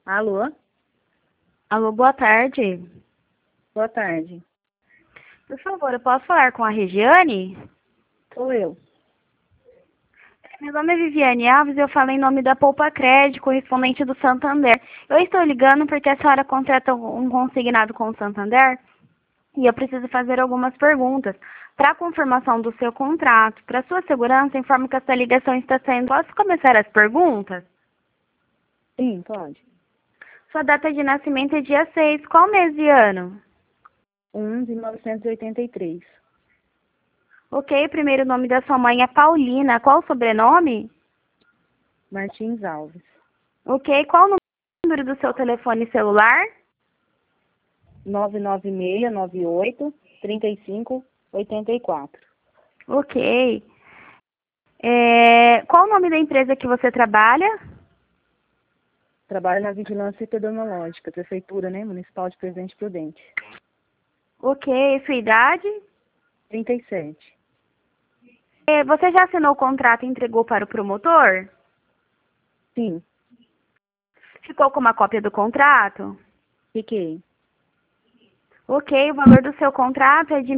Alô? Alô, boa tarde. Boa tarde. Por favor, eu posso falar com a Regiane? Sou eu. Meu nome é Viviane Alves e eu falo em nome da Poupa Crédito, correspondente do Santander. Eu estou ligando porque a senhora contrata um consignado com o Santander e eu preciso fazer algumas perguntas. Para a confirmação do seu contrato, para sua segurança, informo que essa ligação está sendo... Posso começar as perguntas? Sim, pode. Sua data de nascimento é dia 6. Qual mês e ano? 1983. Ok, o primeiro nome da sua mãe é Paulina. Qual o sobrenome? Martins Alves. Ok, qual o número do seu telefone celular? 99698-3584. Ok. Qual o nome da empresa que você trabalha? Trabalho na Vigilância Epidemiológica, Prefeitura, né? Municipal de Presidente Prudente. Ok, sua idade? 37. Você já assinou o contrato e entregou para o promotor? Sim, Ficou com uma cópia do contrato? fiquei. Ok, o valor do seu contrato é de R$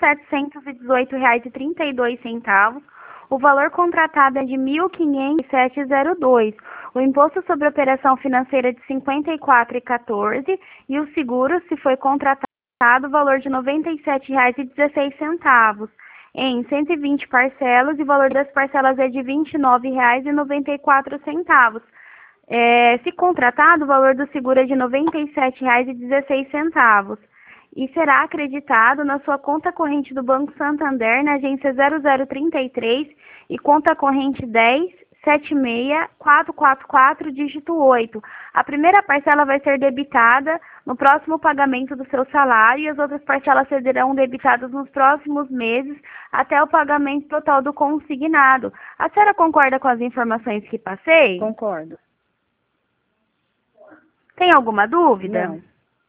1.718,32. O valor contratado é de R$ 1.507,02. O imposto sobre operação financeira é de R$ 54,14 e o seguro, se foi contratado, o valor de R$ 97,16 em 120 parcelas e o valor das parcelas é de R$ 29,94. Se contratado, o valor do seguro é de R$ 97,16 e será acreditado na sua conta corrente do Banco Santander, na agência 0033 e conta corrente 10-76444, dígito 8. A primeira parcela vai ser debitada no próximo pagamento do seu salário e as outras parcelas serão debitadas nos próximos meses até o pagamento total do consignado. A senhora concorda com as informações que passei? Concordo. Tem alguma dúvida? Não.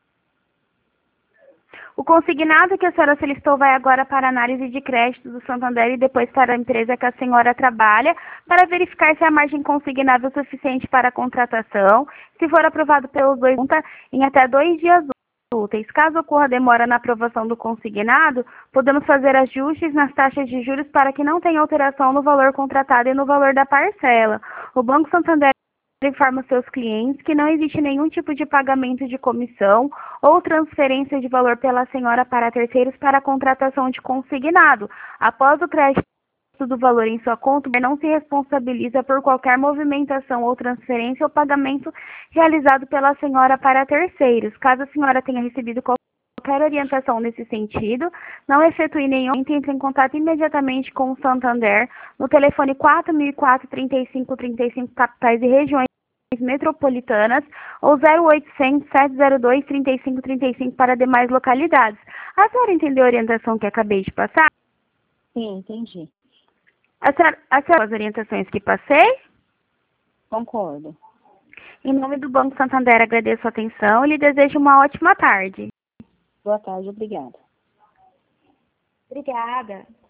O consignado que a senhora solicitou vai agora para a análise de crédito do Santander e depois para a empresa que a senhora trabalha, para verificar se a margem consignável é suficiente para a contratação. Se for aprovado pelos dois, em até 2 dias úteis. Caso ocorra demora na aprovação do consignado, podemos fazer ajustes nas taxas de juros para que não tenha alteração no valor contratado e no valor da parcela. O Banco Santander informa seus clientes que não existe nenhum tipo de pagamento de comissão ou transferência de valor pela senhora para terceiros para a contratação de consignado. Após o crédito do valor em sua conta, não se responsabiliza por qualquer movimentação ou transferência ou pagamento realizado pela senhora para terceiros. Caso a senhora tenha recebido qualquer orientação nesse sentido, não efetue nenhum, entre em contato imediatamente com o Santander no telefone 4004-3535, capitais e regiões metropolitanas, ou 0800 702 3535 para demais localidades. A senhora entendeu a orientação que acabei de passar? Sim, entendi. A senhora as orientações que passei? Concordo. Em nome do Banco Santander, agradeço a atenção e lhe desejo uma ótima tarde. Boa tarde, obrigada. Obrigada.